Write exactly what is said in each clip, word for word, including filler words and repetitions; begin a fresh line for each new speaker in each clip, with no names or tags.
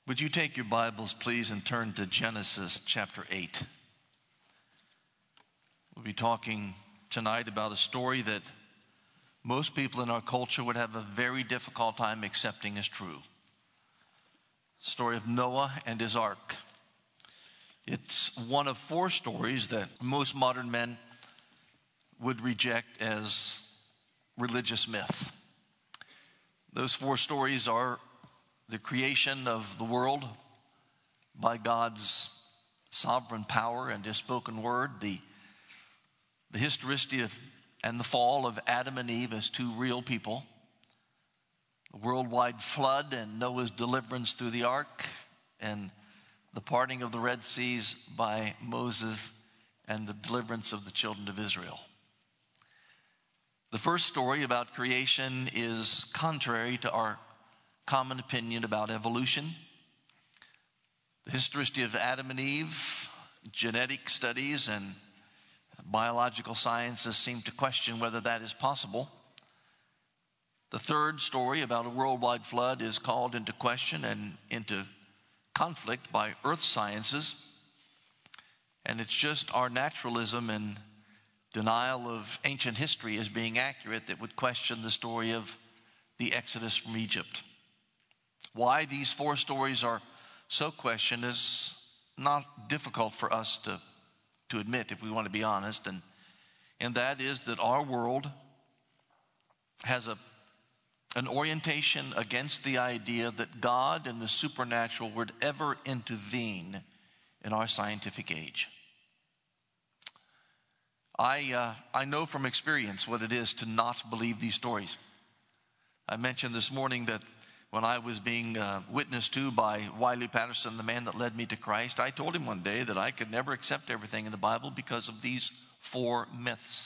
Would you take your Bibles, please, and turn to Genesis chapter eight? We'll be talking tonight about a story that most people in our culture would have a very difficult time accepting as true. The story of Noah and his ark. It's one of four stories that most modern men would reject as religious myth. Those four stories are the creation of the world by God's sovereign power and his spoken word, the, the historicity of, and the fall of Adam and Eve as two real people, the worldwide flood and Noah's deliverance through the ark, and the parting of the Red Seas by Moses and the deliverance of the children of Israel. The first story about creation is contrary to our common opinion about evolution. The historicity of Adam and Eve, genetic studies, and biological sciences seem to question whether that is possible. The third story about a worldwide flood is called into question and into conflict by earth sciences. And it's just our naturalism and denial of ancient history as being accurate that would question the story of the Exodus from Egypt. Why these four stories are so questioned is not difficult for us to, to admit, if we want to be honest, and, and that is that our world has a, an orientation against the idea that God and the supernatural would ever intervene in our scientific age. I, uh, I know from experience what it is to not believe these stories. I mentioned this morning that when I was being uh, witnessed to by Wiley Patterson, the man that led me to Christ, I told him one day that I could never accept everything in the Bible because of these four myths.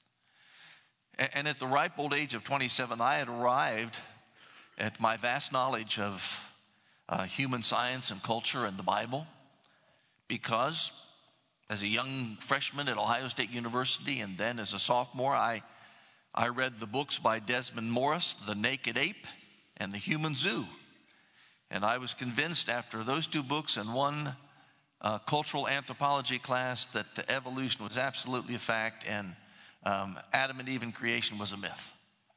And, and at the ripe old age of twenty-seven, I had arrived at my vast knowledge of uh, human science and culture and the Bible because as a young freshman at Ohio State University and then as a sophomore, I, I read the books by Desmond Morris, The Naked Ape, and The Human Zoo. And I was convinced after those two books and one uh, cultural anthropology class that evolution was absolutely a fact and um, Adam and Eve in creation was a myth.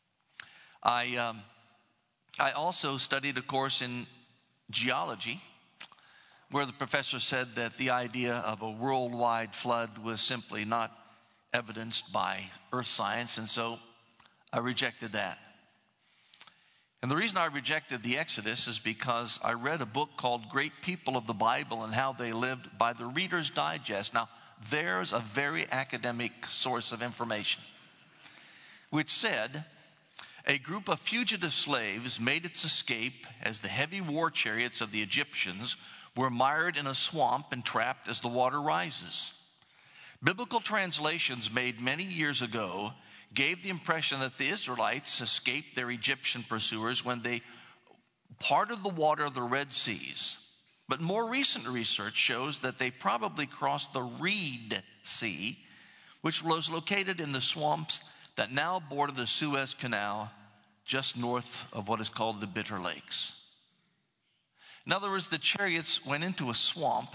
I, um, I also studied a course in geology where the professor said that the idea of a worldwide flood was simply not evidenced by earth science, and so I rejected that. And the reason I rejected the Exodus is because I read a book called Great People of the Bible and How They Lived by the Reader's Digest. Now, there's a very academic source of information, which said a group of fugitive slaves made its escape as the heavy war chariots of the Egyptians were mired in a swamp and trapped as the water rises. Biblical translations made many years ago gave the impression that the Israelites escaped their Egyptian pursuers when they parted the water of the Red Seas. But more recent research shows that they probably crossed the Reed Sea, which was located in the swamps that now border the Suez Canal just north of what is called the Bitter Lakes. In other words, the chariots went into a swamp,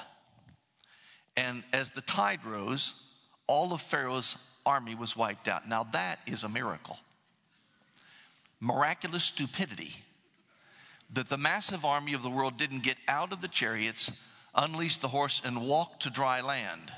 and as the tide rose, all of Pharaoh's army was wiped out. Now that is a miracle. Miraculous stupidity that the massive army of the world didn't get out of the chariots, unleash the horse, and walk to dry land.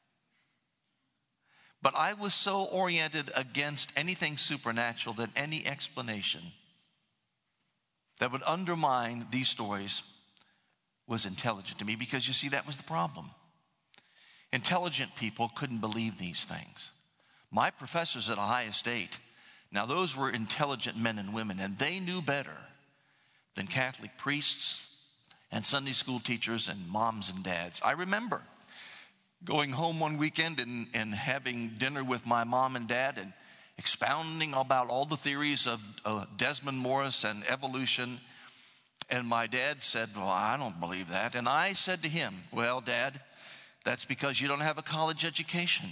But I was so oriented against anything supernatural that any explanation that would undermine these stories was intelligent to me, because you see, that was the problem. Intelligent people couldn't believe these things. My professors at Ohio State, now those were intelligent men and women, and they knew better than Catholic priests and Sunday school teachers and moms and dads. I remember going home one weekend and, and having dinner with my mom and dad and expounding about all the theories of uh, Desmond Morris and evolution. And my dad said, well, I don't believe that. And I said to him, well, Dad, that's because you don't have a college education.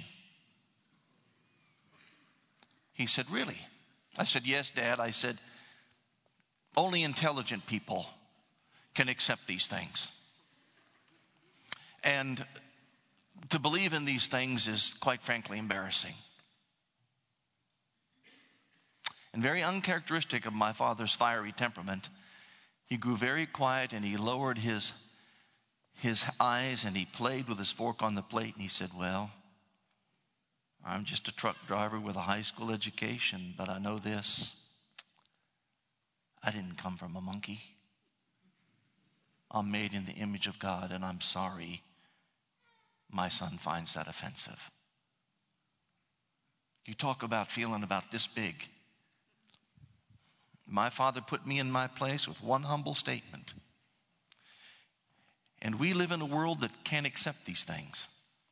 He said, really? I said, yes, Dad. I said, only intelligent people can accept these things. And to believe in these things is, quite frankly, embarrassing. And very uncharacteristic of my father's fiery temperament, he grew very quiet and he lowered his, his eyes and he played with his fork on the plate and he said, well, I'm just a truck driver with a high school education, but I know this. I didn't come from a monkey. I'm made in the image of God, and I'm sorry my son finds that offensive. You talk about feeling about this big. My father put me in my place with one humble statement. And we live in a world that can't accept these things.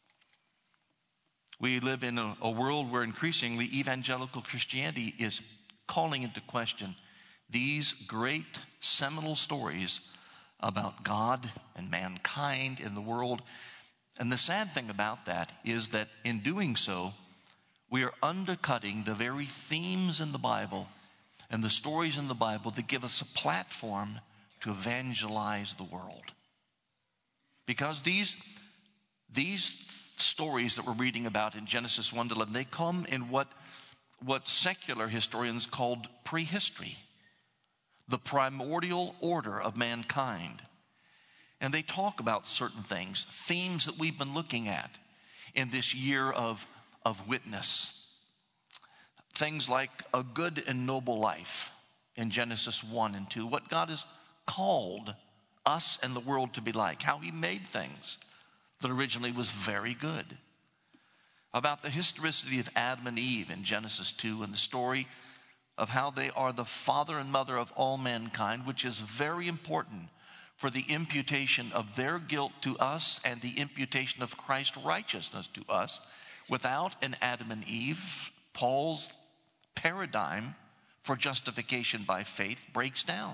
We live in a, a world where increasingly evangelical Christianity is calling into question these great seminal stories about God and mankind in the world. And the sad thing about that is that in doing so, we are undercutting the very themes in the Bible and the stories in the Bible that give us a platform to evangelize the world. Because these, these stories that we're reading about in Genesis one to eleven, they come in what, what secular historians called prehistory, the primordial order of mankind. And they talk about certain things, themes that we've been looking at in this year of, of witness. Things like a good and noble life in Genesis one and two, what God has called us and the world to be like, how he made things that originally was very good. About the historicity of Adam and Eve in Genesis two and the story of how they are the father and mother of all mankind, which is very important for the imputation of their guilt to us and the imputation of Christ's righteousness to us. Without an Adam and Eve, Paul's paradigm for justification by faith breaks down.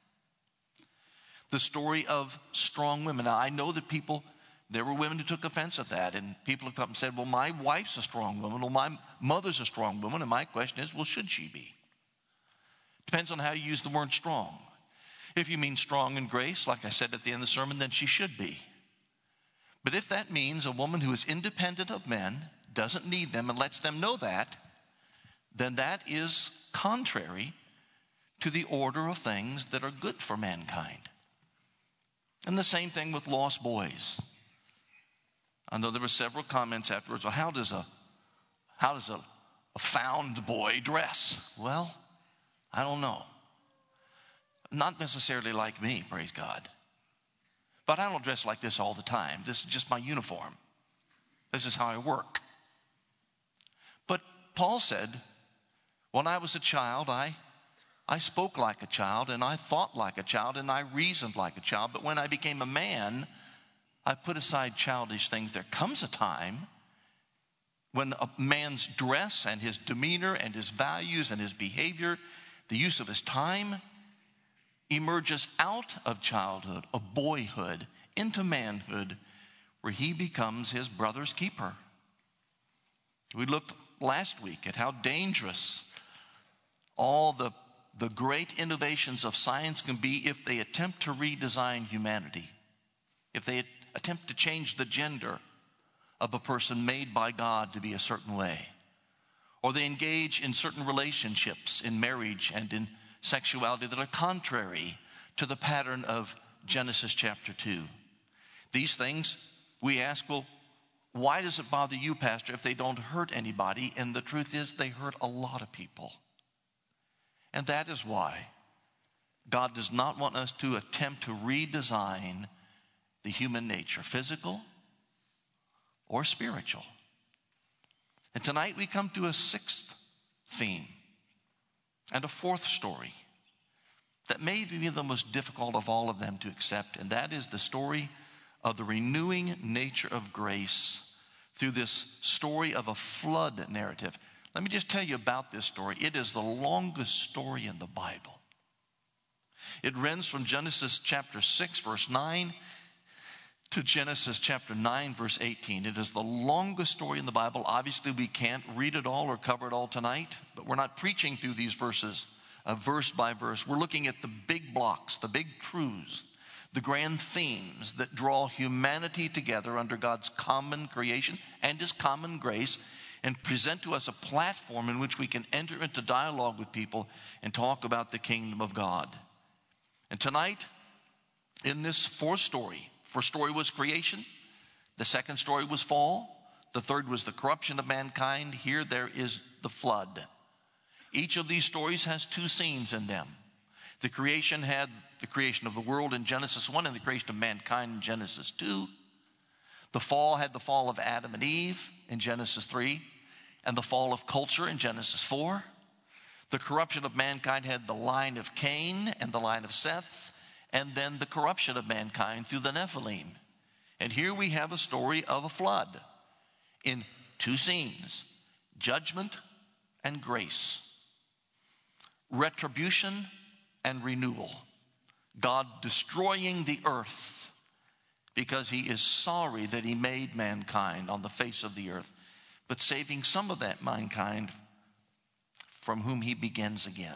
The story of strong women. Now, I know that people, there were women who took offense at that, and people have come and said, well, my wife's a strong woman, well, my mother's a strong woman, and my question is, well, should she be? Depends on how you use the word strong. If you mean strong in grace, like I said at the end of the sermon, then she should be. But if that means a woman who is independent of men, doesn't need them, and lets them know that, then that is contrary to the order of things that are good for mankind. And the same thing with lost boys. I know there were several comments afterwards. Well, how does a how does a, a found boy dress? Well, I don't know. Not necessarily like me, praise God. But I don't dress like this all the time. This is just my uniform. This is how I work. But Paul said, when I was a child, I I spoke like a child, and I thought like a child, and I reasoned like a child. But when I became a man, I put aside childish things. There comes a time when a man's dress and his demeanor and his values and his behavior, the use of his time, emerges out of childhood, of boyhood, into manhood, where he becomes his brother's keeper. We looked last week at how dangerous all the The great innovations of science can be if they attempt to redesign humanity, if they attempt to change the gender of a person made by God to be a certain way, or they engage in certain relationships in marriage and in sexuality that are contrary to the pattern of Genesis chapter two. These things, we ask, well, why does it bother you, Pastor, if they don't hurt anybody? And the truth is, they hurt a lot of people. And that is why God does not want us to attempt to redesign the human nature, physical or spiritual. And tonight we come to a sixth theme and a fourth story that may be the most difficult of all of them to accept, and that is the story of the renewing nature of grace through this story of a flood narrative. Let me just tell you about this story. It is the longest story in the Bible. It runs from Genesis chapter six, verse nine, to Genesis chapter nine, verse eighteen. It is the longest story in the Bible. Obviously, we can't read it all or cover it all tonight, but we're not preaching through these verses, uh, verse by verse. We're looking at the big blocks, the big truths the grand themes that draw humanity together under God's common creation and His common grace, and present to us a platform in which we can enter into dialogue with people and talk about the kingdom of God. And tonight, in this fourth story, first story was creation, the second story was fall, the third was the corruption of mankind. Here there is the flood. Each of these stories has two scenes in them. The creation had the creation of the world in Genesis one and the creation of mankind in Genesis two. The fall had the fall of Adam and Eve in Genesis three, and the fall of culture in Genesis four. The corruption of mankind had the line of Cain and the line of Seth, and then the corruption of mankind through the Nephilim. And here we have a story of a flood in two scenes: judgment and grace, retribution and renewal. God destroying the earth because He is sorry that He made mankind on the face of the earth, but saving some of that mankind from whom He begins again.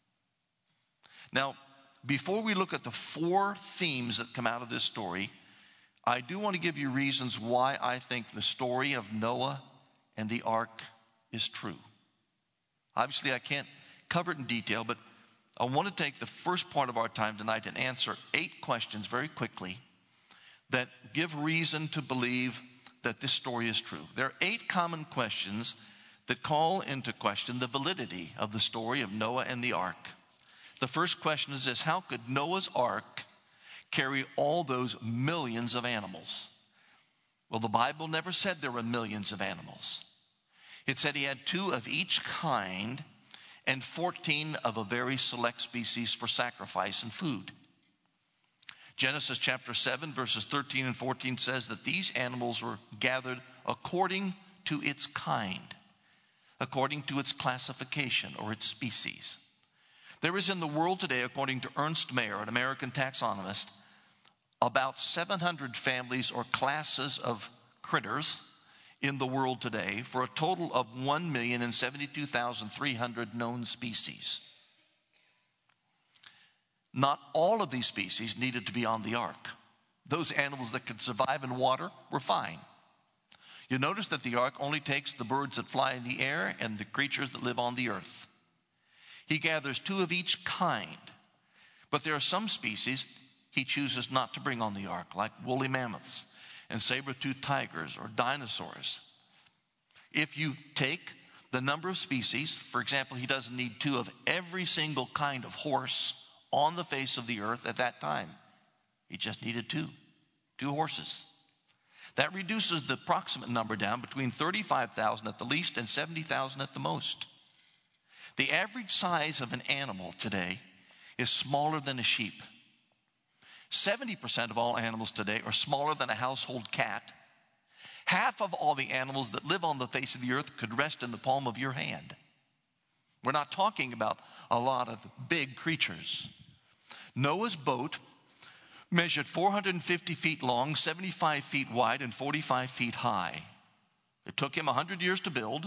Now, before we look at the four themes that come out of this story, I do want to give you reasons why I think the story of Noah and the ark is true. Obviously, I can't cover it in detail, but I want to take the first part of our time tonight and answer eight questions very quickly that give reason to believe that this story is true. There are eight common questions that call into question the validity of the story of Noah and the ark. The first question is this: how could Noah's ark carry all those millions of animals? Well, the Bible never said there were millions of animals. It said he had two of each kind and fourteen of a very select species for sacrifice and food. Genesis chapter seven, verses thirteen and fourteen says that these animals were gathered according to its kind, according to its classification or its species. There is in the world today, according to Ernst Mayr, an American taxonomist, about seven hundred families or classes of critters in the world today, for a total of one million seventy-two thousand three hundred known species. Not all of these species needed to be on the ark. Those animals that could survive in water were fine. You notice that the ark only takes the birds that fly in the air and the creatures that live on the earth. He gathers two of each kind, but there are some species He chooses not to bring on the ark, like woolly mammoths and saber-toothed tigers or dinosaurs. If you take the number of species, for example, He doesn't need two of every single kind of horse on the face of the earth at that time. He just needed two, two horses. That reduces the approximate number down between thirty-five thousand at the least and seventy thousand at the most. The average size of an animal today is smaller than a sheep. seventy percent of all animals today are smaller than a household cat. Half of all the animals that live on the face of the earth could rest in the palm of your hand. We're not talking about a lot of big creatures. Noah's boat measured four hundred fifty feet long, seventy-five feet wide, and forty-five feet high. It took him one hundred years to build.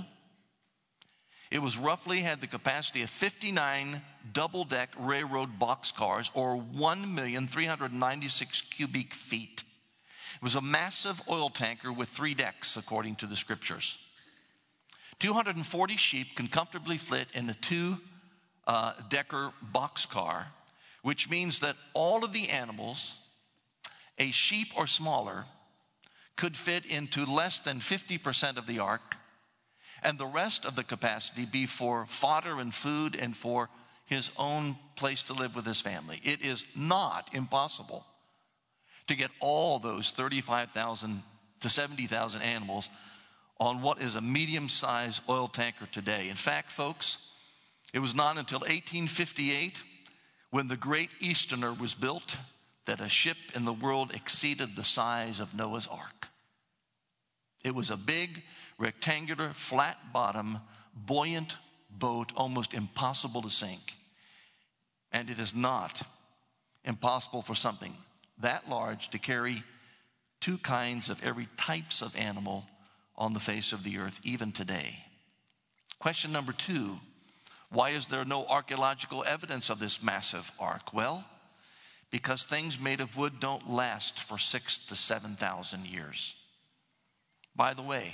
It was roughly had the capacity of fifty-nine double-deck railroad boxcars, or one million three hundred ninety-six cubic feet. It was a massive oil tanker with three decks, according to the scriptures. two hundred forty sheep can comfortably fit in a two-decker boxcar, which means that all of the animals, a sheep or smaller, could fit into less than fifty percent of the ark, and the rest of the capacity be for fodder and food and for his own place to live with his family. It is not impossible to get all those thirty-five thousand to seventy thousand animals on what is a medium-sized oil tanker today. In fact, folks, it was not until eighteen fifty-eight, when the Great Easterner was built, that a ship in the world exceeded the size of Noah's Ark. It was a big, rectangular, flat-bottom, buoyant boat, almost impossible to sink. And it is not impossible for something that large to carry two kinds of every types of animal on the face of the earth, even today. Question number two, why is there no archaeological evidence of this massive ark? Well, because things made of wood don't last for six to seven thousand years. By the way,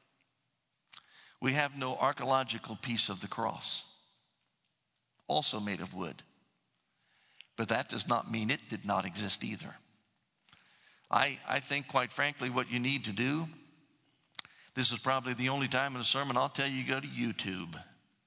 we have no archaeological piece of the cross, also made of wood. But that does not mean it did not exist either. I, I think, quite frankly, what you need to do, this is probably the only time in a sermon I'll tell you, you go to YouTube.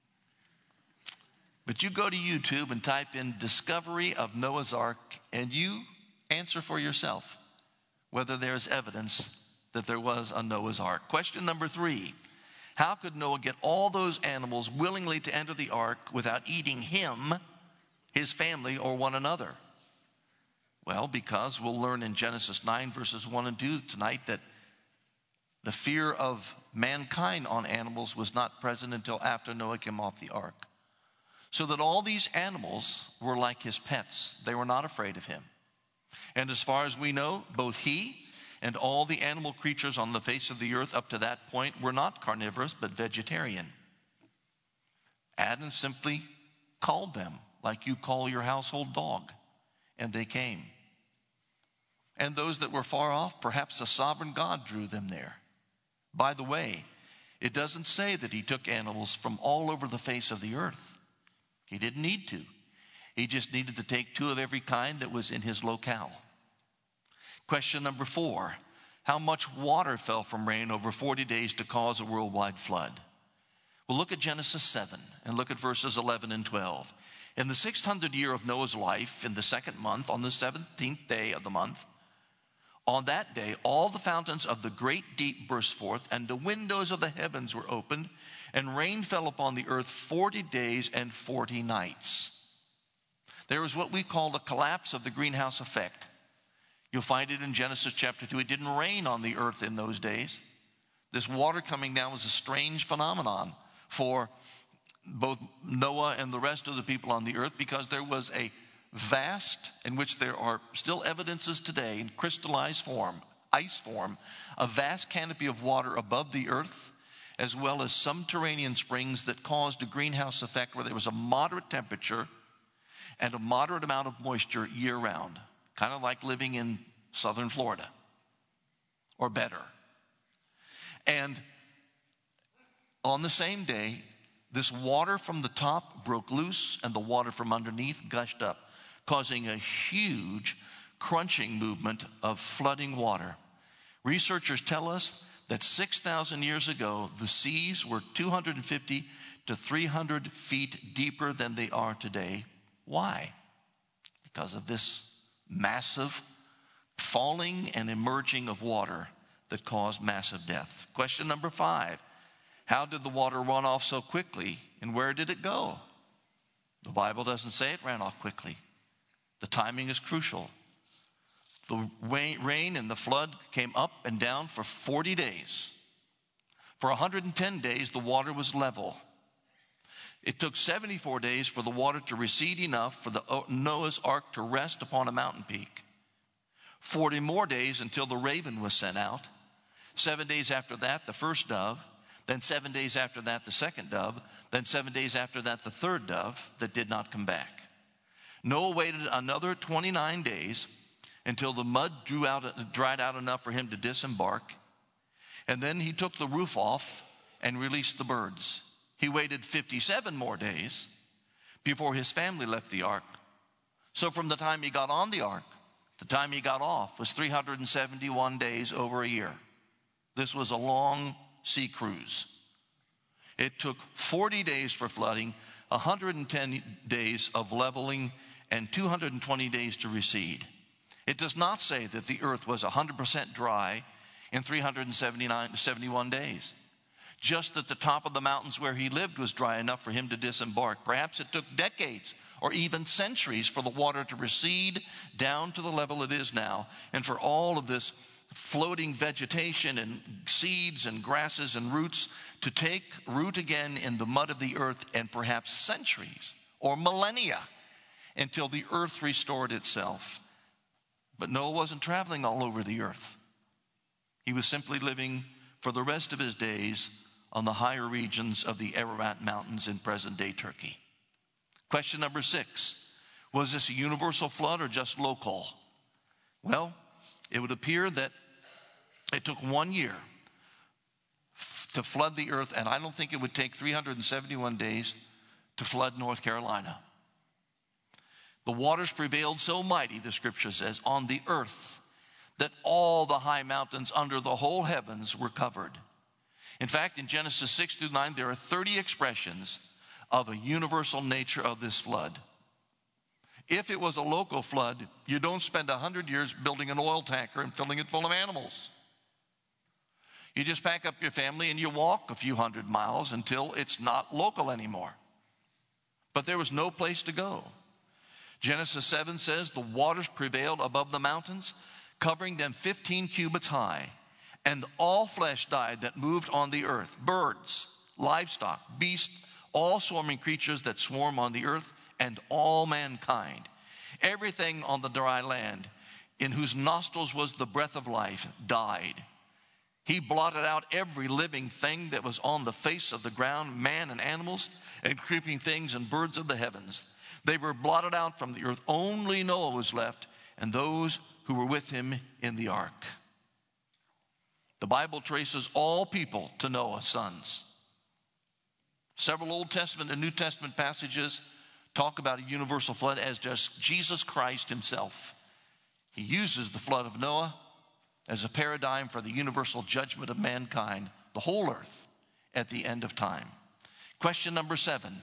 But you go to YouTube and type in discovery of Noah's Ark, and you answer for yourself whether there's evidence that there was a Noah's Ark. Question number three, how could Noah get all those animals willingly to enter the ark without eating him, his family, or one another? Well, because we'll learn in Genesis nine, verses one and two tonight that the fear of mankind on animals was not present until after Noah came off the ark. So that all these animals were like his pets. They were not afraid of him. And as far as we know, both he and all the animal creatures on the face of the earth up to that point were not carnivorous, but vegetarian. Adam simply called them like you call your household dog, and they came. And those that were far off, perhaps a sovereign God drew them there. By the way, it doesn't say that he took animals from all over the face of the earth. He didn't need to. He just needed to take two of every kind that was in his locale. Question number four, how much water fell from rain over forty days to cause a worldwide flood? Well, look at Genesis seven and look at verses eleven and twelve. In the six hundredth year of Noah's life, in the second month, on the seventeenth day of the month, on that day, all the fountains of the great deep burst forth, and the windows of the heavens were opened, and rain fell upon the earth forty days and forty nights. There was what we call a collapse of the greenhouse effect. You'll find it in Genesis chapter two. It didn't rain on the earth in those days. This water coming down was a strange phenomenon for both Noah and the rest of the people on the earth, because there was a vast, in which there are still evidences today in crystallized form, ice form, a vast canopy of water above the earth, as well as subterranean springs that caused a greenhouse effect where there was a moderate temperature and a moderate amount of moisture year-round, kind of like living in southern Florida, or better. And on the same day, this water from the top broke loose, and the water from underneath gushed up, causing a huge crunching movement of flooding water. Researchers tell us that six thousand years ago, the seas were two hundred fifty to three hundred feet deeper than they are today. Why? Because of this massive falling and emerging of water that caused massive death. Question number five, how did the water run off so quickly, and where did it go? The Bible doesn't say it ran off quickly. The timing is crucial. The rain and the flood came up and down for forty days. For one hundred ten days, the water was level. It took seventy-four days for the water to recede enough for the Noah's Ark to rest upon a mountain peak. forty more days until the raven was sent out. Seven days after that, the first dove. Then seven days after that, the second dove. Then seven days after that, the third dove that did not come back. Noah waited another twenty-nine days until the mud drew out, dried out enough for him to disembark. And then he took the roof off and released the birds. He waited fifty-seven more days before his family left the ark. So from the time he got on the ark, the time he got off was three hundred seventy-one days, over a year. This was a long sea cruise. It took forty days for flooding, one hundred ten days of leveling, and two hundred twenty days to recede. It does not say that the earth was one hundred percent dry in three hundred seventy-nine, seventy-one days. Just that the top of the mountains where he lived was dry enough for him to disembark. Perhaps it took decades or even centuries for the water to recede down to the level it is now, and for all of this floating vegetation and seeds and grasses and roots to take root again in the mud of the earth, and perhaps centuries or millennia until the earth restored itself. But Noah wasn't traveling all over the earth. He was simply living for the rest of his days on the higher regions of the Ararat Mountains in present-day Turkey. Question number six, Was this a universal flood or just local? Well, it would appear that it took one year to flood the earth, and I don't think it would take three hundred seventy-one days to flood North Carolina. The waters prevailed so mighty, the scripture says, on the earth, that all the high mountains under the whole heavens were covered. In fact, in Genesis six through nine, there are thirty expressions of a universal nature of this flood. If it was a local flood, you don't spend a hundred years building an oil tanker and filling it full of animals. You just pack up your family and you walk a few hundred miles until it's not local anymore. But there was no place to go. Genesis seven says the waters prevailed above the mountains, covering them fifteen cubits high, and all flesh died that moved on the earth, birds, livestock, beasts, all swarming creatures that swarm on the earth, and all mankind. Everything on the dry land, in whose nostrils was the breath of life, died. He blotted out every living thing that was on the face of the ground, man and animals, and creeping things and birds of the heavens. They were blotted out from the earth. Only Noah was left, and those who were with him in the ark. The Bible traces all people to Noah's sons. Several Old Testament and New Testament passages talk about a universal flood, as does Jesus Christ himself. He uses the flood of Noah as a paradigm for the universal judgment of mankind, the whole earth, at the end of time. Question number seven.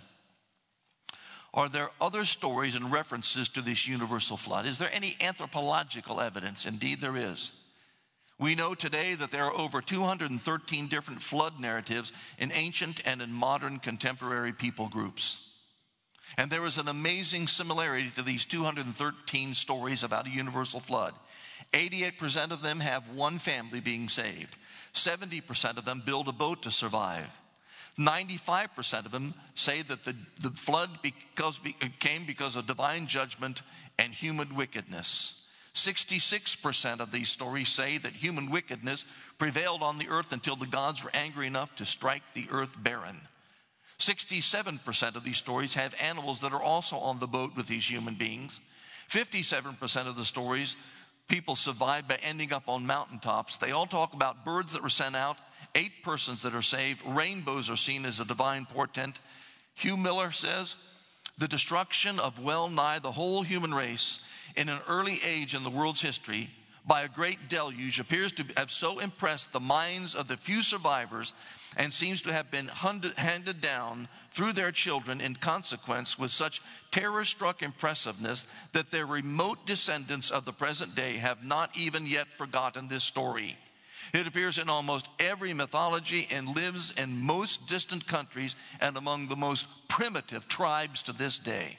Are there other stories and references to this universal flood? Is there any anthropological evidence? Indeed, there is. We know today that there are over two hundred thirteen different flood narratives in ancient and in modern contemporary people groups. And there is an amazing similarity to these two hundred thirteen stories about a universal flood. eighty-eight percent of them have one family being saved. seventy percent of them build a boat to survive. ninety-five percent of them say that the, the flood because, came because of divine judgment and human wickedness. sixty-six percent of these stories say that human wickedness prevailed on the earth until the gods were angry enough to strike the earth barren. sixty-seven percent of these stories have animals that are also on the boat with these human beings. fifty-seven percent of the stories, people survived by ending up on mountaintops. They all talk about birds that were sent out, eight persons that are saved. Rainbows are seen as a divine portent. Hugh Miller says, the destruction of well nigh the whole human race in an early age in the world's history by a great deluge appears to have so impressed the minds of the few survivors and seems to have been handed down through their children in consequence with such terror-struck impressiveness that their remote descendants of the present day have not even yet forgotten this story. It appears in almost every mythology and lives in most distant countries and among the most primitive tribes to this day.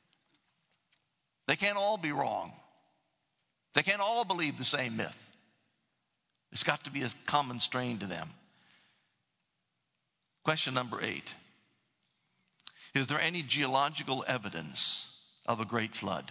They can't all be wrong. They can't all believe the same myth. There's got to be a common strain to them. Question number eight. Is there any geological evidence of a great flood?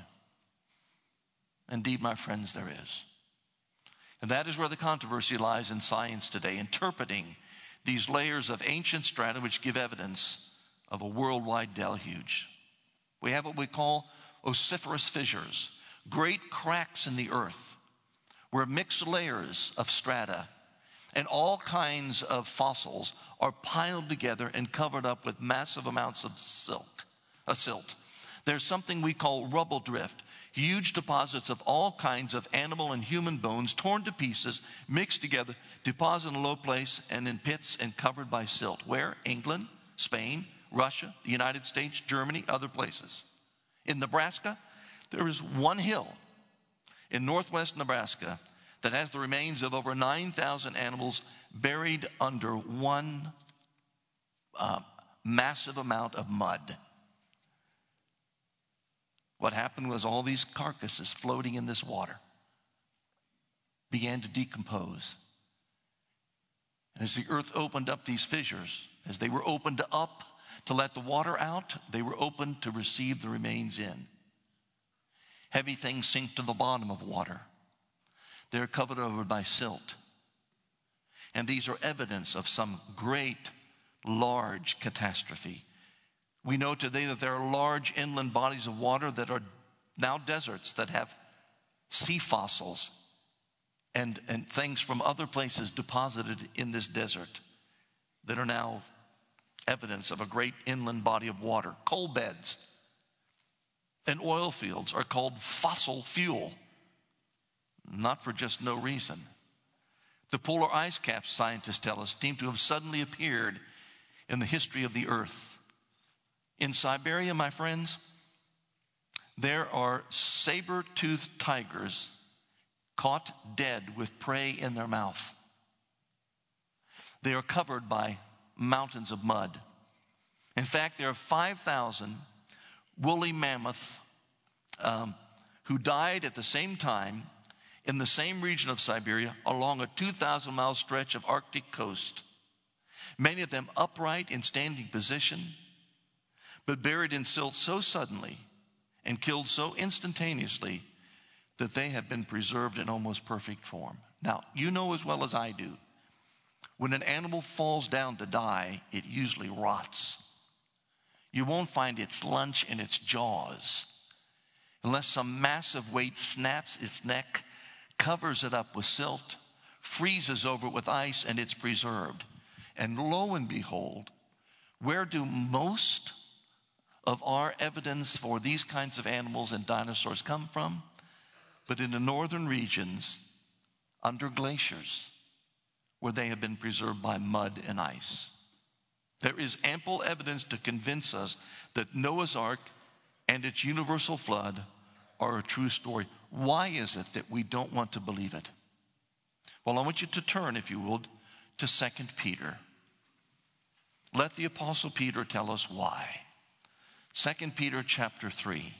Indeed, my friends, there is. And that is where the controversy lies in science today, interpreting these layers of ancient strata which give evidence of a worldwide deluge. We have what we call ossiferous fissures, great cracks in the earth where mixed layers of strata and all kinds of fossils are piled together and covered up with massive amounts of silt. Of silt. There's something we call rubble drift, huge deposits of all kinds of animal and human bones torn to pieces, mixed together, deposited in a low place and in pits and covered by silt. Where? England, Spain, Russia, the United States, Germany, other places. In Nebraska, there is one hill in northwest Nebraska that has the remains of over nine thousand animals buried under one uh, massive amount of mud. What happened was all these carcasses floating in this water began to decompose. And as the earth opened up these fissures, as they were opened up to let the water out, they were opened to receive the remains in. Heavy things sink to the bottom of water. They're covered over by silt. And these are evidence of some great, large catastrophe. We know today that there are large inland bodies of water that are now deserts that have sea fossils and, and things from other places deposited in this desert that are now evidence of a great inland body of water. Coal beds and oil fields are called fossil fuel, not for just no reason. The polar ice caps, scientists tell us, seem to have suddenly appeared in the history of the earth. In Siberia, my friends, there are saber-toothed tigers caught dead with prey in their mouth. They are covered by mountains of mud. In fact, there are five thousand woolly mammoths um, who died at the same time in the same region of Siberia along a two thousand mile stretch of Arctic coast. Many of them upright in standing position, but buried in silt so suddenly and killed so instantaneously that they have been preserved in almost perfect form. Now, you know as well as I do, when an animal falls down to die, it usually rots. You won't find its lunch in its jaws unless some massive weight snaps its neck, covers it up with silt, freezes over it with ice, and it's preserved. And lo and behold, where do most of our evidence for these kinds of animals and dinosaurs come from? But in the northern regions, under glaciers, where they have been preserved by mud and ice. There is ample evidence to convince us that Noah's Ark and its universal flood are a true story. Why is it that we don't want to believe it? Well, I want you to turn, if you would, to Second Peter. Let the Apostle Peter tell us why. Second Peter chapter three.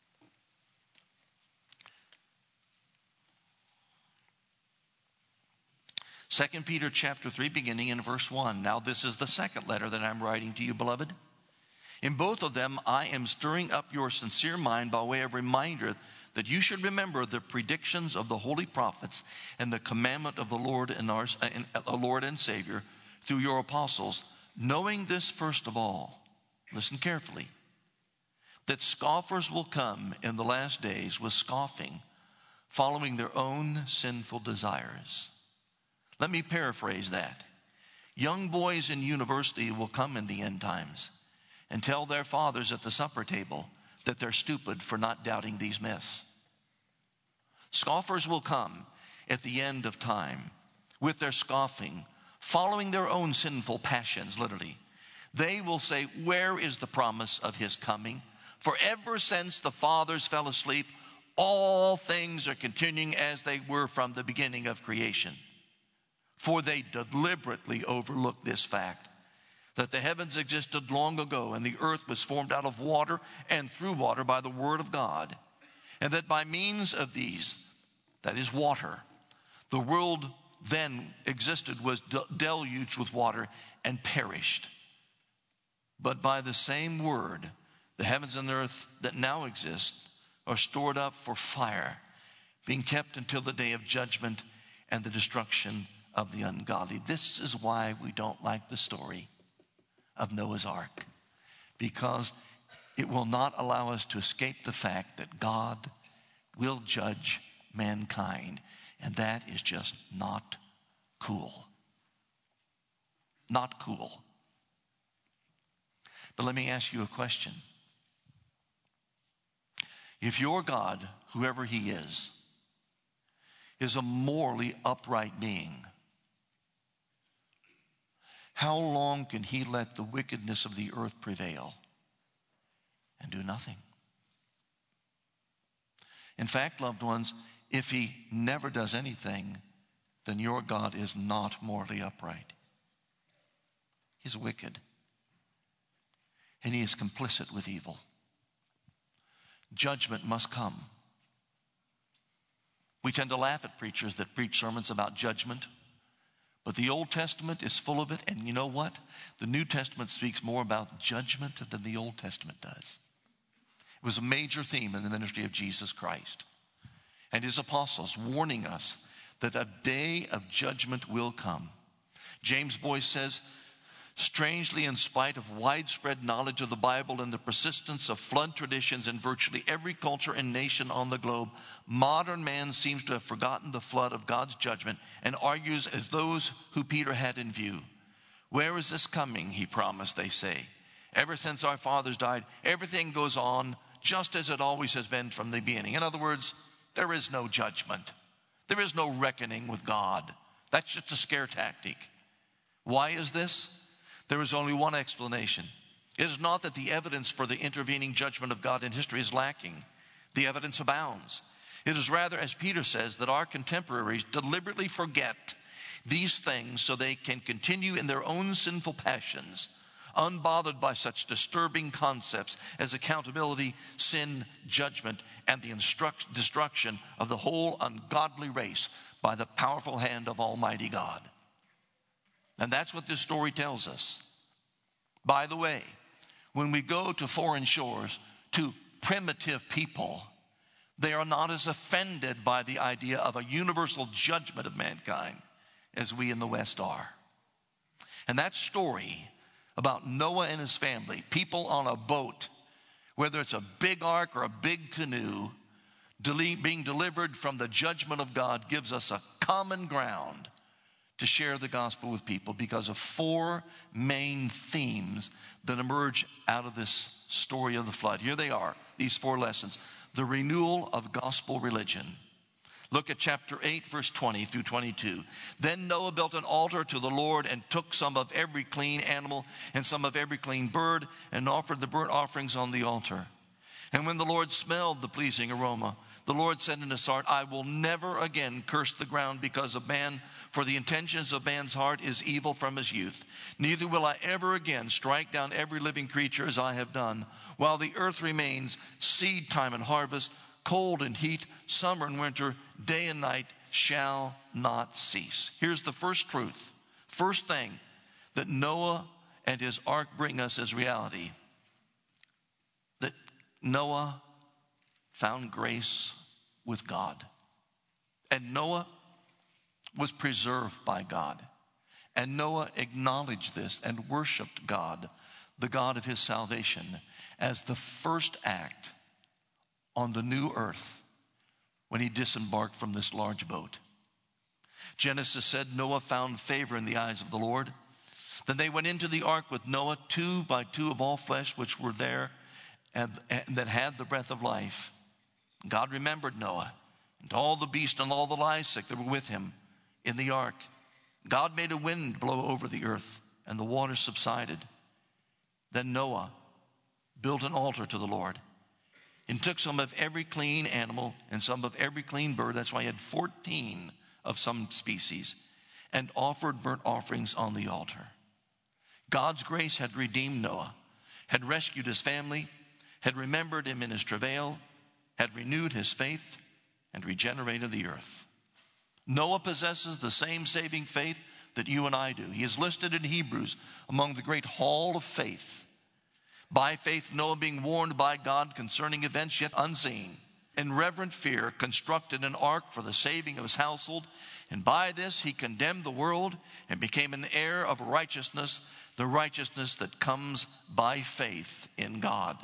Second Peter chapter three, beginning in verse one. Now this is the second letter that I'm writing to you, beloved. In both of them I am stirring up your sincere mind by way of reminder that you should remember the predictions of the holy prophets and the commandment of the Lord and our uh, Lord and Savior through your apostles, knowing this first of all, listen carefully, that scoffers will come in the last days with scoffing, following their own sinful desires. Let me paraphrase that. Young boys in university will come in the end times and tell their fathers at the supper table that they're stupid for not doubting these myths. Scoffers will come at the end of time with their scoffing, following their own sinful passions, literally. They will say, where is the promise of his coming? For ever since the fathers fell asleep, all things are continuing as they were from the beginning of creation. For they deliberately overlook this fact, that the heavens existed long ago and the earth was formed out of water and through water by the word of God, and that by means of these, that is water, the world then existed, was deluged with water and perished. But by the same word, the heavens and the earth that now exist are stored up for fire, being kept until the day of judgment and the destruction of the ungodly. This is why we don't like the story of Noah's Ark, because it will not allow us to escape the fact that God will judge mankind, and that is just not cool. Not cool. But let me ask you a question. If your God, whoever he is, is a morally upright being, how long can he let the wickedness of the earth prevail and do nothing? In fact, loved ones, if he never does anything, then your God is not morally upright. He's wicked. And he is complicit with evil. Judgment must come. We tend to laugh at preachers that preach sermons about judgment. But the Old Testament is full of it, and you know what? The New Testament speaks more about judgment than the Old Testament does. It was a major theme in the ministry of Jesus Christ and his apostles, warning us that a day of judgment will come. James Boyce says, Strangely, in spite of widespread knowledge of the Bible and the persistence of flood traditions in virtually every culture and nation on the globe, modern man seems to have forgotten the flood of God's judgment and argues as those who Peter had in view. Where is this coming, he promised, they say. Ever since our fathers died, everything goes on just as it always has been from the beginning. In other words, there is no judgment. There is no reckoning with God. That's just a scare tactic. Why is this? There is only one explanation. It is not that the evidence for the intervening judgment of God in history is lacking. The evidence abounds. It is rather, as Peter says, that our contemporaries deliberately forget these things so they can continue in their own sinful passions, unbothered by such disturbing concepts as accountability, sin, judgment, and the instruct, destruction of the whole ungodly race by the powerful hand of Almighty God. And that's what this story tells us. By the way, when we go to foreign shores, to primitive people, they are not as offended by the idea of a universal judgment of mankind as we in the West are. And that story about Noah and his family, people on a boat, whether it's a big ark or a big canoe, being delivered from the judgment of God, gives us a common ground to share the gospel with people because of four main themes that emerge out of this story of the flood. Here they are, these four lessons. The renewal of gospel religion. Look at chapter eight, verse twenty through twenty-two. Then Noah built an altar to the Lord and took some of every clean animal and some of every clean bird and offered the burnt offerings on the altar. And when the Lord smelled the pleasing aroma, the Lord said in his heart, I will never again curse the ground because of man, for the intentions of man's heart is evil from his youth. Neither will I ever again strike down every living creature as I have done. While the earth remains, seed time and harvest, cold and heat, summer and winter, day and night shall not cease. Here's the first truth. First thing that Noah and his ark bring us as reality. That Noah found grace with God. And Noah was preserved by God. And Noah acknowledged this and worshiped God, the God of his salvation, as the first act on the new earth when he disembarked from this large boat. Genesis said Noah found favor in the eyes of the Lord. Then they went into the ark with Noah, two by two of all flesh which were there and, and that had the breath of life. God remembered Noah and all the beasts and all the livestock that were with him in the ark. God made a wind blow over the earth, and the waters subsided. Then Noah built an altar to the Lord and took some of every clean animal and some of every clean bird. That's why he had fourteen of some species, and offered burnt offerings on the altar. God's grace had redeemed Noah, had rescued his family, had remembered him in his travail, had renewed his faith, and regenerated the earth. Noah possesses the same saving faith that you and I do. He is listed in Hebrews among the great hall of faith. By faith, Noah, being warned by God concerning events yet unseen, in reverent fear constructed an ark for the saving of his household. And by this he condemned the world and became an heir of righteousness, the righteousness that comes by faith in God.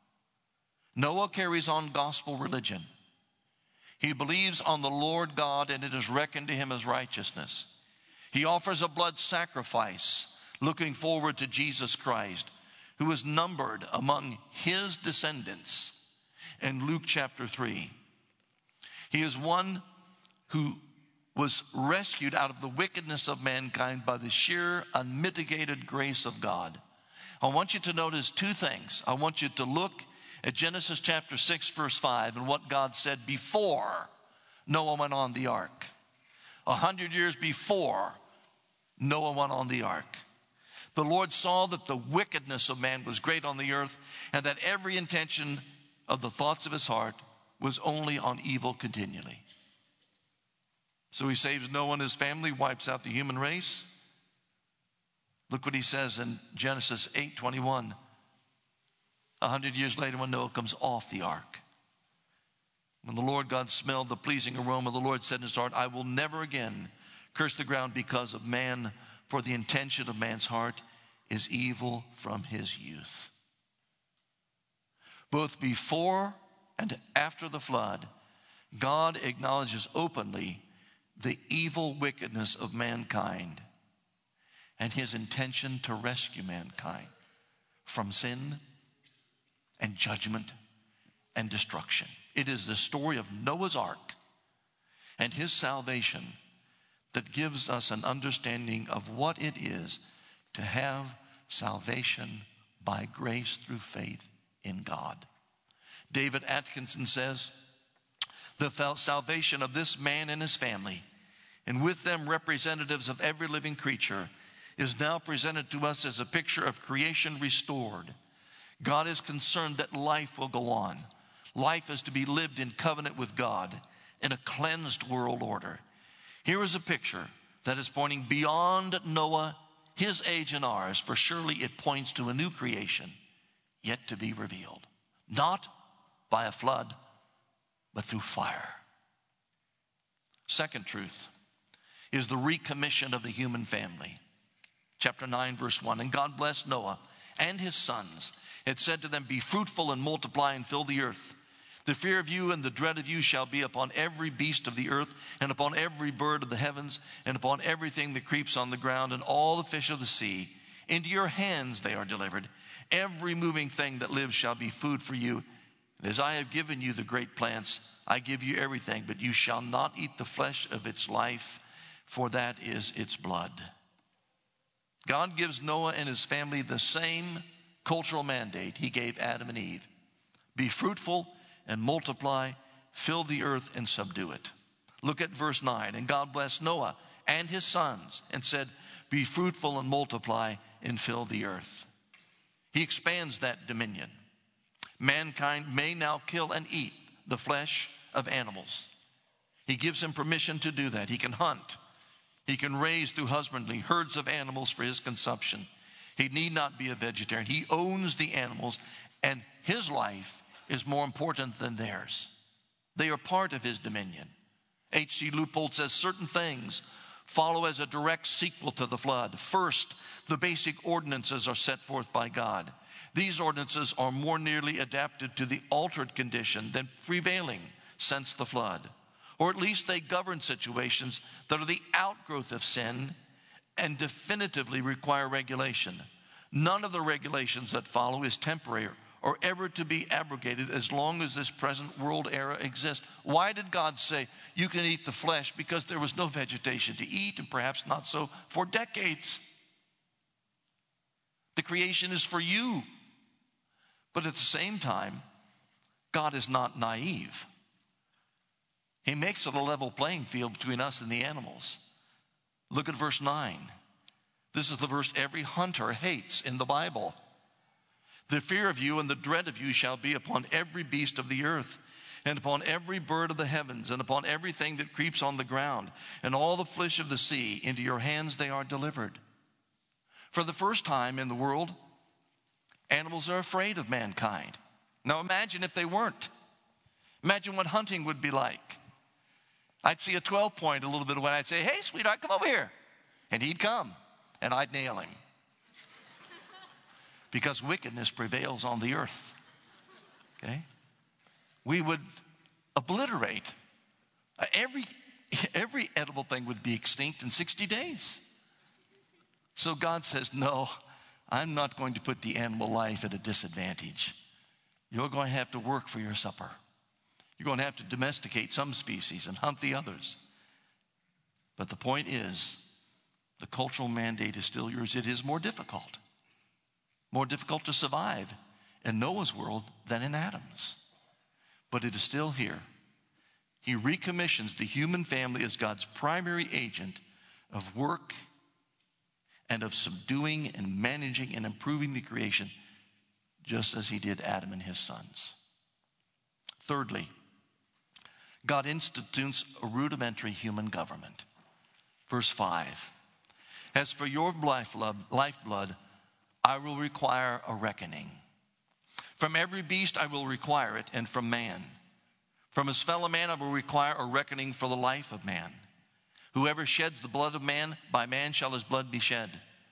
Noah carries on gospel religion. He believes on the Lord God, and it is reckoned to him as righteousness. He offers a blood sacrifice, looking forward to Jesus Christ, who is numbered among his descendants in Luke chapter three. He is one who was rescued out of the wickedness of mankind by the sheer unmitigated grace of God. I want you to notice two things. I want you to look at Genesis chapter six, verse five, and what God said before Noah went on the ark. A hundred years before Noah went on the ark. The Lord saw that the wickedness of man was great on the earth, and that every intention of the thoughts of his heart was only on evil continually. So he saves Noah and his family, wipes out the human race. Look what he says in Genesis eight twenty-one. A hundred years later, when Noah comes off the ark, when the Lord God smelled the pleasing aroma, the Lord said in his heart, I will never again curse the ground because of man, for the intention of man's heart is evil from his youth. Both before and after the flood, God acknowledges openly the evil wickedness of mankind and his intention to rescue mankind from sin and judgment and destruction. It is the story of Noah's Ark and his salvation that gives us an understanding of what it is to have salvation by grace through faith in God. David Atkinson says, the salvation of this man and his family, and with them representatives of every living creature, is now presented to us as a picture of creation restored. God is concerned that life will go on. Life is to be lived in covenant with God in a cleansed world order. Here is a picture that is pointing beyond Noah, his age and ours, for surely it points to a new creation yet to be revealed. Not by a flood, but through fire. Second truth is the recommission of the human family. Chapter nine, verse one, and God blessed Noah and his sons. It said to them, be fruitful and multiply and fill the earth. The fear of you and the dread of you shall be upon every beast of the earth, and upon every bird of the heavens, and upon everything that creeps on the ground, and all the fish of the sea. Into your hands they are delivered. Every moving thing that lives shall be food for you. And as I have given you the great plants, I give you everything, but you shall not eat the flesh of its life, for that is its blood. God gives Noah and his family the same cultural mandate he gave Adam and Eve. Be fruitful and multiply, fill the earth and subdue it. Look at verse nine. And God blessed Noah and his sons and said, be fruitful and multiply and fill the earth. He expands that dominion. Mankind may now kill and eat the flesh of animals. He gives him permission to do that. He can hunt. He can raise through husbandry herds of animals for his consumption. He need not be a vegetarian. He owns the animals, and his life is more important than theirs. They are part of his dominion. H C Leupold says certain things follow as a direct sequel to the flood. First, the basic ordinances are set forth by God. These ordinances are more nearly adapted to the altered condition than prevailing since the flood. Or at least they govern situations that are the outgrowth of sin and definitively require regulation. None of the regulations that follow is temporary or ever to be abrogated as long as this present world era exists. Why did God say you can eat the flesh? Because there was no vegetation to eat, and perhaps not so for decades. The creation is for you. But at the same time, God is not naive. He makes it a level playing field between us and the animals. Look at verse nine. This is the verse every hunter hates in the Bible. The fear of you and the dread of you shall be upon every beast of the earth, and upon every bird of the heavens, and upon everything that creeps on the ground, and all the fish of the sea. Into your hands they are delivered. For the first time in the world, animals are afraid of mankind. Now imagine if they weren't. Imagine what hunting would be like. I'd see a twelve point a little bit away. I'd say, hey, sweetheart, come over here. And he'd come, and I'd nail him. Because wickedness prevails on the earth. Okay? We would obliterate. Every, every edible thing would be extinct in sixty days. So God says, no, I'm not going to put the animal life at a disadvantage. You're going to have to work for your supper. You're going to have to domesticate some species and hunt the others. But the point is, the cultural mandate is still yours. It is more difficult. More difficult to survive in Noah's world than in Adam's. But it is still here. He recommissions the human family as God's primary agent of work and of subduing and managing and improving the creation, just as he did Adam and his sons. Thirdly, God institutes a rudimentary human government. Verse five, as for your lifeblood, I will require a reckoning. From every beast I will require it, and from man. From his fellow man I will require a reckoning for the life of man. Whoever sheds the blood of man, by man shall his blood be shed.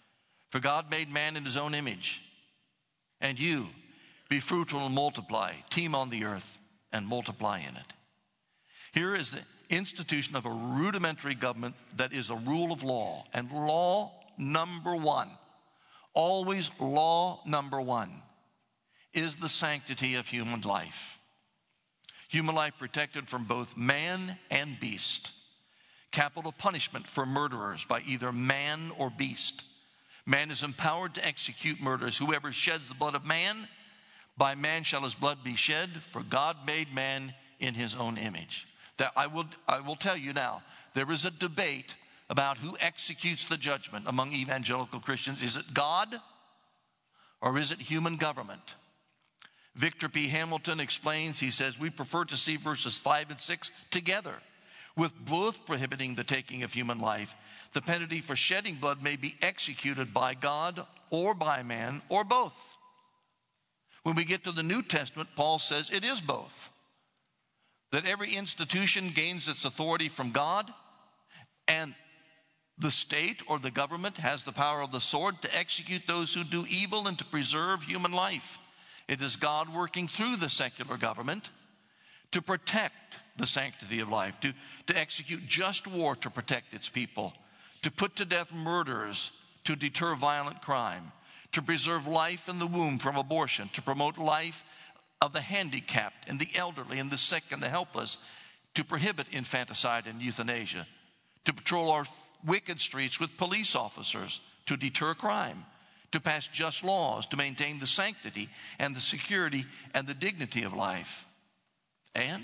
For God made man in his own image. And you, be fruitful and multiply, teem on the earth and multiply in it. Here is the institution of a rudimentary government that is a rule of law. And law number one, always law number one, is the sanctity of human life. Human life protected from both man and beast. Capital punishment for murderers by either man or beast. Man is empowered to execute murders. Whoever sheds the blood of man, by man shall his blood be shed, for God made man in his own image. That I will, I will tell you now, there is a debate about who executes the judgment among evangelical Christians. Is it God or is it human government? Victor P. Hamilton explains, he says, we prefer to see verses five and six together, with both prohibiting the taking of human life. The penalty for shedding blood may be executed by God or by man or both. When we get to the New Testament, Paul says it is both. That every institution gains its authority from God, and the state or the government has the power of the sword to execute those who do evil and to preserve human life. It is God working through the secular government to protect the sanctity of life, to, to execute just war to protect its people, to put to death murderers, to deter violent crime, to preserve life in the womb from abortion, to promote life of the handicapped and the elderly and the sick and the helpless, to prohibit infanticide and euthanasia, to patrol our wicked streets with police officers, to deter crime, to pass just laws, to maintain the sanctity and the security and the dignity of life, and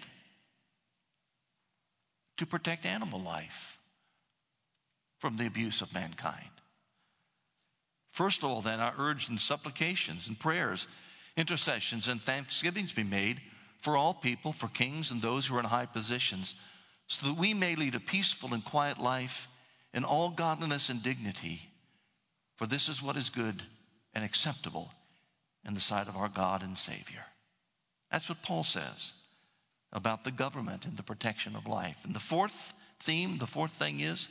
to protect animal life from the abuse of mankind. First of all, then, I urge in supplications and prayers, intercessions and thanksgivings be made for all people, for kings and those who are in high positions, so that we may lead a peaceful and quiet life in all godliness and dignity. For this is what is good and acceptable in the sight of our God and Savior. That's what Paul says about the government and the protection of life. And the fourth theme, the fourth thing is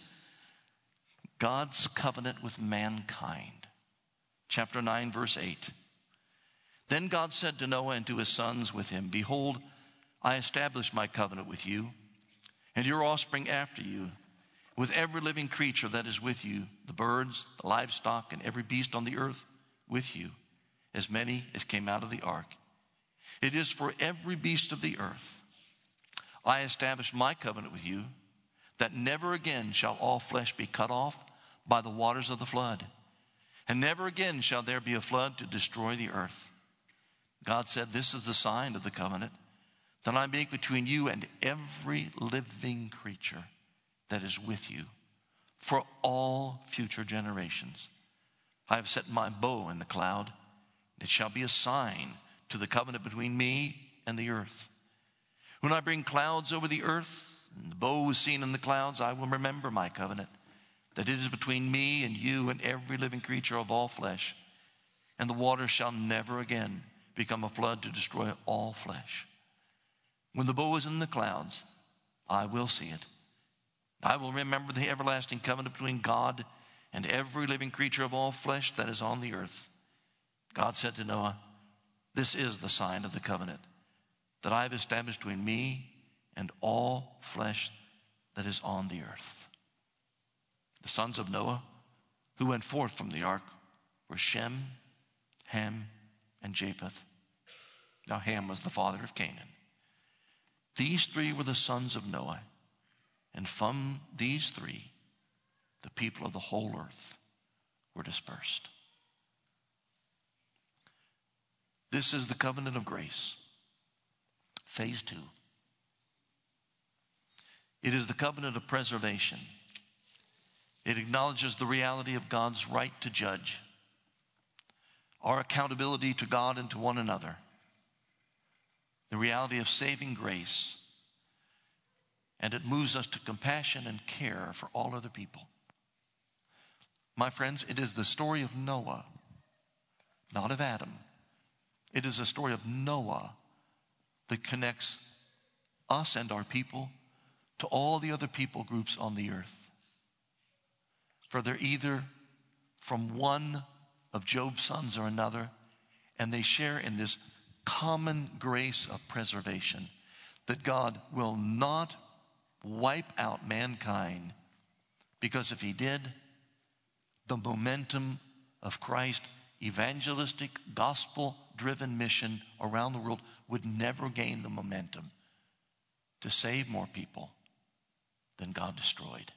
God's covenant with mankind. Chapter nine, verse eight. Then God said to Noah and to his sons with him, behold, I establish my covenant with you and your offspring after you, with every living creature that is with you, the birds, the livestock, and every beast on the earth with you, as many as came out of the ark. It is for every beast of the earth I establish my covenant with you, that never again shall all flesh be cut off by the waters of the flood, and never again shall there be a flood to destroy the earth. God said, this is the sign of the covenant that I make between you and every living creature that is with you for all future generations. I have set my bow in the cloud. It shall be a sign to the covenant between me and the earth. When I bring clouds over the earth, and the bow is seen in the clouds, I will remember my covenant, that it is between me and you and every living creature of all flesh. And the waters shall never again become a flood to destroy all flesh. When the bow is in the clouds, I will see it. I will remember the everlasting covenant between God and every living creature of all flesh that is on the earth. God said to Noah, this is the sign of the covenant that I have established between me and all flesh that is on the earth. The sons of Noah who went forth from the ark were Shem, Ham, and Japheth. Now Ham was the father of Canaan. These three were the sons of Noah, and from these three, the people of the whole earth were dispersed. This is the covenant of grace. Phase two. It is the covenant of preservation. It acknowledges the reality of God's right to judge, our accountability to God and to one another, the reality of saving grace, and it moves us to compassion and care for all other people. My friends, it is the story of Noah, not of Adam. It is the story of Noah that connects us and our people to all the other people groups on the earth. For they're either from one of Job's sons or another, and they share in this common grace of preservation, that God will not wipe out mankind, because if he did, the momentum of Christ's evangelistic, gospel-driven mission around the world would never gain the momentum to save more people than God destroyed.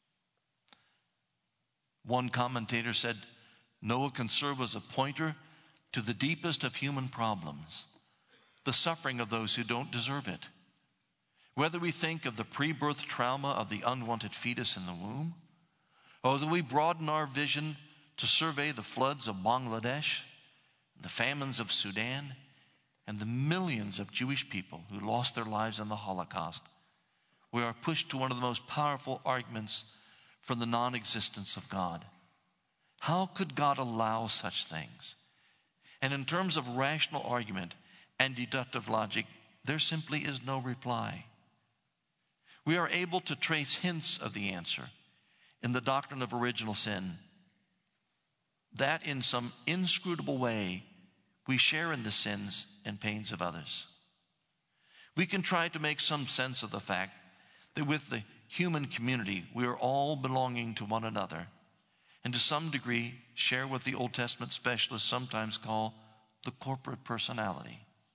One commentator said, Noah can serve as a pointer to the deepest of human problems, the suffering of those who don't deserve it. Whether we think of the pre-birth trauma of the unwanted fetus in the womb, or that we broaden our vision to survey the floods of Bangladesh, the famines of Sudan, and the millions of Jewish people who lost their lives in the Holocaust, we are pushed to one of the most powerful arguments for the non-existence of God. How could God allow such things? And in terms of rational argument and deductive logic, there simply is no reply. We are able to trace hints of the answer in the doctrine of original sin, that in some inscrutable way we share in the sins and pains of others. We can try to make some sense of the fact that with the human community we are all belonging to one another, and to some degree share what the Old Testament specialists sometimes call the corporate personality.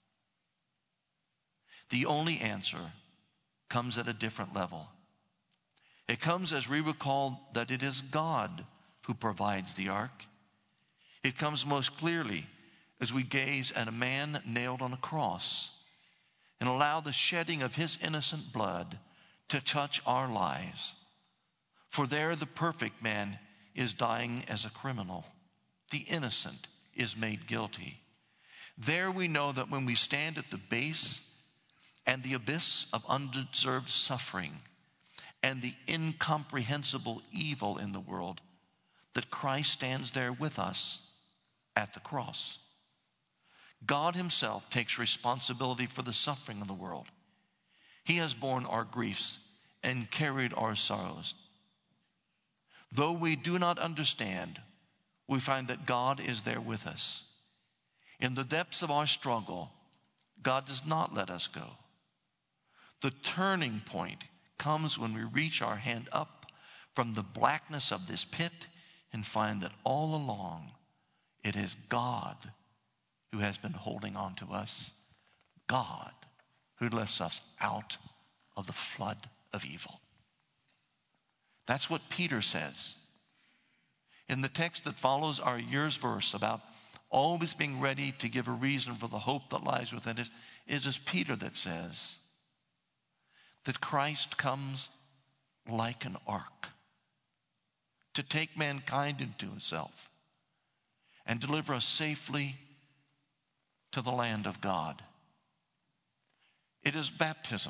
The only answer comes at a different level. It comes as we recall that it is God who provides the ark. It comes most clearly as we gaze at a man nailed on a cross and allow the shedding of his innocent blood to touch our lives. For there the perfect man is dying as a criminal. The innocent is made guilty. There we know that when we stand at the base and the abyss of undeserved suffering and the incomprehensible evil in the world, that Christ stands there with us at the cross. God himself takes responsibility for the suffering of the world. He has borne our griefs and carried our sorrows. Though we do not understand, we find that God is there with us. In the depths of our struggle, God does not let us go. The turning point comes when we reach our hand up from the blackness of this pit and find that all along it is God who has been holding on to us. God who lifts us out of the flood of evil. That's what Peter says. In the text that follows our year's verse about always being ready to give a reason for the hope that lies within us, it is Peter that says that Christ comes like an ark to take mankind into himself and deliver us safely to the land of God. It is baptism.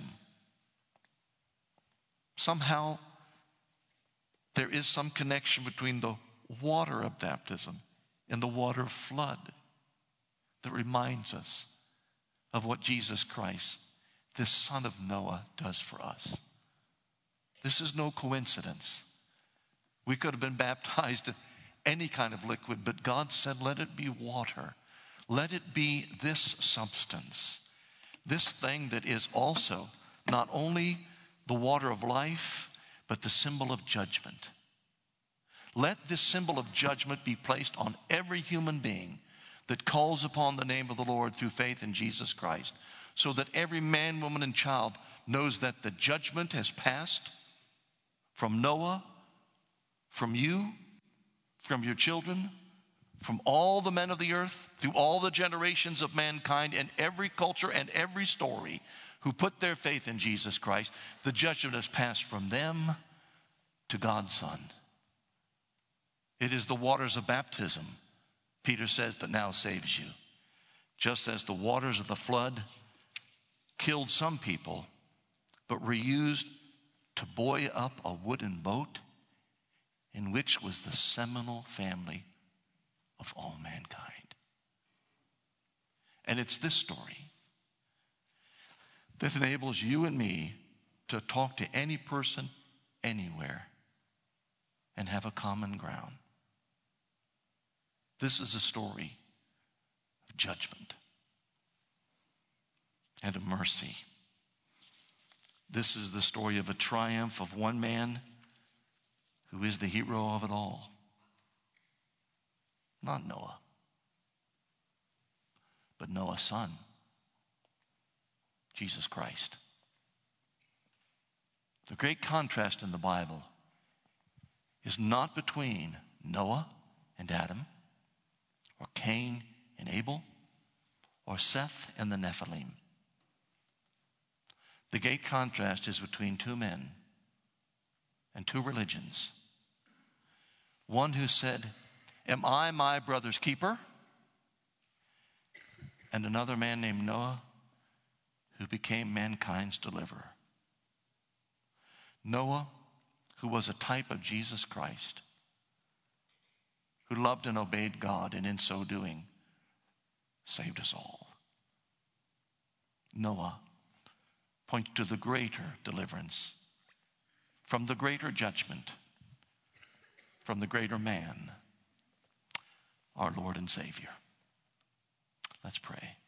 Somehow there is some connection between the water of baptism and the water of flood that reminds us of what Jesus Christ, this son of Noah, does for us. This is no coincidence. We could have been baptized in any kind of liquid, but God said, let it be water. Let it be this substance, this thing that is also not only the water of life, but the symbol of judgment. Let this symbol of judgment be placed on every human being that calls upon the name of the Lord through faith in Jesus Christ, so that every man, woman, and child knows that the judgment has passed from Noah, from you, from your children, from all the men of the earth, through all the generations of mankind and every culture and every story who put their faith in Jesus Christ. The judgment has passed from them to God's Son. It is the waters of baptism, Peter says, that now saves you. Just as the waters of the flood killed some people, but were used to buoy up a wooden boat in which was the seminal family of all mankind. And it's this story that enables you and me to talk to any person, anywhere, and have a common ground. This is a story of judgment and of mercy. This is the story of a triumph of one man who is the hero of it all. Not Noah, but Noah's son, Jesus Christ. The great contrast in the Bible is not between Noah and Adam, or Cain and Abel, or Seth and the Nephilim. The great contrast is between two men and two religions. One who said, "Am I my brother's keeper?" And another man named Noah who became mankind's deliverer. Noah, who was a type of Jesus Christ, who loved and obeyed God, and in so doing saved us all. Noah points to the greater deliverance from the greater judgment, from the greater man, our Lord and Savior. Let's pray.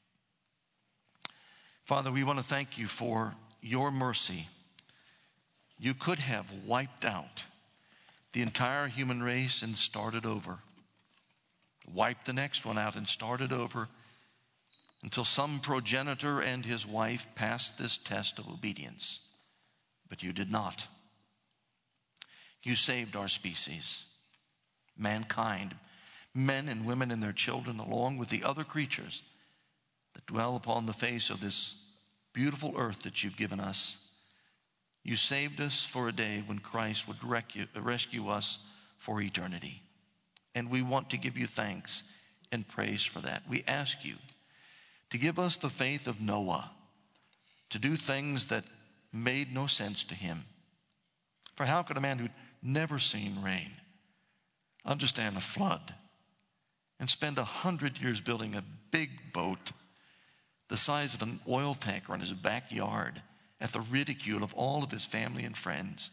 Father, we want to thank you for your mercy. You could have wiped out the entire human race and started over. Wiped the next one out and started over until some progenitor and his wife passed this test of obedience. But you did not. You saved our species, mankind, men and women and their children, along with the other creatures that dwell upon the face of this beautiful earth that you've given us. You saved us for a day when Christ would rescue us for eternity. And we want to give you thanks and praise for that. We ask you to give us the faith of Noah, to do things that made no sense to him. For how could a man who'd never seen rain understand a flood and spend a hundred years building a big boat the size of an oil tanker in his backyard at the ridicule of all of his family and friends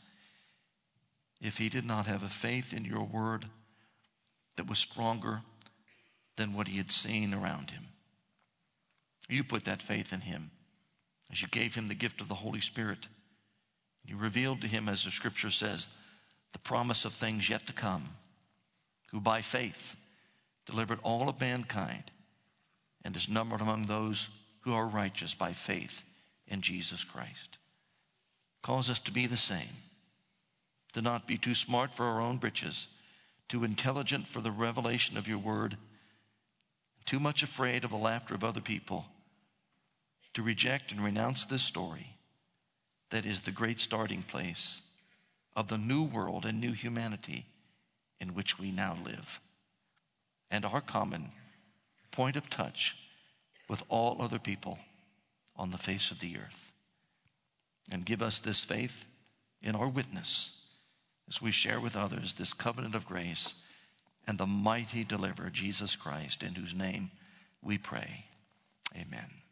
if he did not have a faith in your word that was stronger than what he had seen around him? You put that faith in him as you gave him the gift of the Holy Spirit. You revealed to him, as the scripture says, the promise of things yet to come, who by faith delivered all of mankind and is numbered among those who are righteous by faith in Jesus Christ. Cause us to be the same, to not be too smart for our own britches, too intelligent for the revelation of your word, too much afraid of the laughter of other people, to reject and renounce this story that is the great starting place of the new world and new humanity in which we now live, and our common point of touch with all other people on the face of the earth. And give us this faith in our witness as we share with others this covenant of grace and the mighty deliverer, Jesus Christ, in whose name we pray. Amen.